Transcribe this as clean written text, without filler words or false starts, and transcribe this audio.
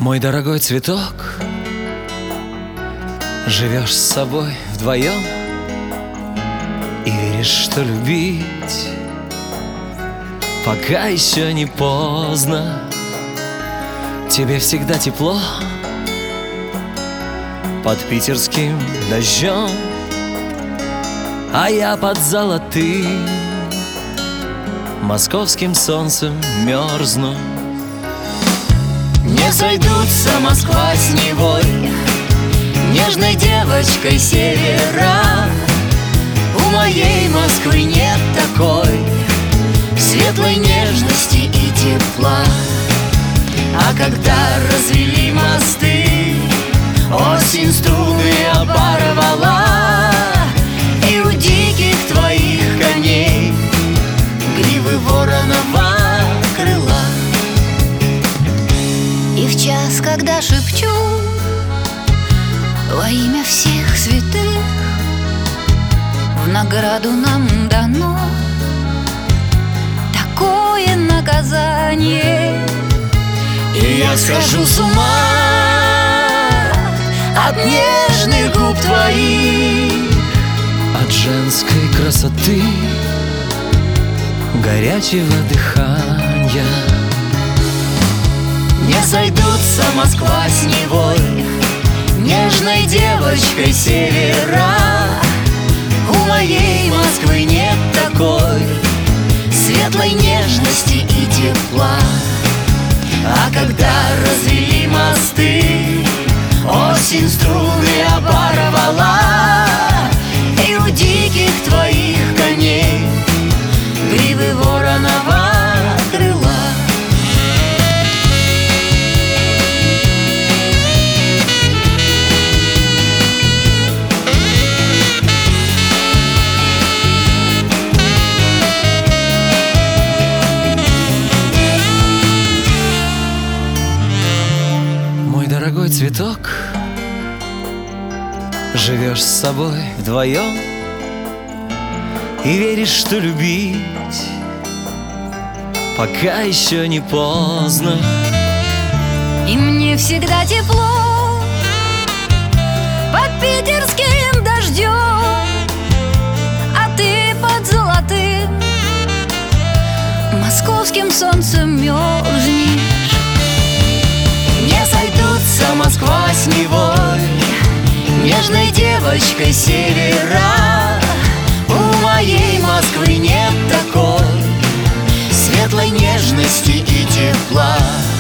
Мой дорогой цветок, живешь с собой вдвоем и веришь, что любить пока еще не поздно. Тебе всегда тепло под питерским дождем, а я под золотым московским солнцем мерзну. Не сойдутся Москва с Невой, нежной девочкой севера. У моей Москвы нет такой светлой нежности и тепла. А когда развели мосты, осень струны оборвала, и у диких твоих коней гривы воронова крыла. И в час, когда шепчу во имя всех святых, в награду нам дано такое наказание, и я схожу с ума от нежных губ твоих, от женской красоты, горячего дыхания. Не сойдутся Москва с Невой, нежной девочкой севера. У моей Москвы нет такой светлой нежности и тепла. А когда развели мосты, осень струны оборвала, и у диких твоих коней гривы воронова крыла. Дорогой цветок, живешь с собой вдвоем и веришь, что любить пока еще не поздно. и мне всегда тепло под питерским дождем, а ты под золотым московским солнцем мерзнешь. Не сойдутся Москва с Невой, нежной девочкой севера. У моей Москвы нет такой светлой нежности и тепла.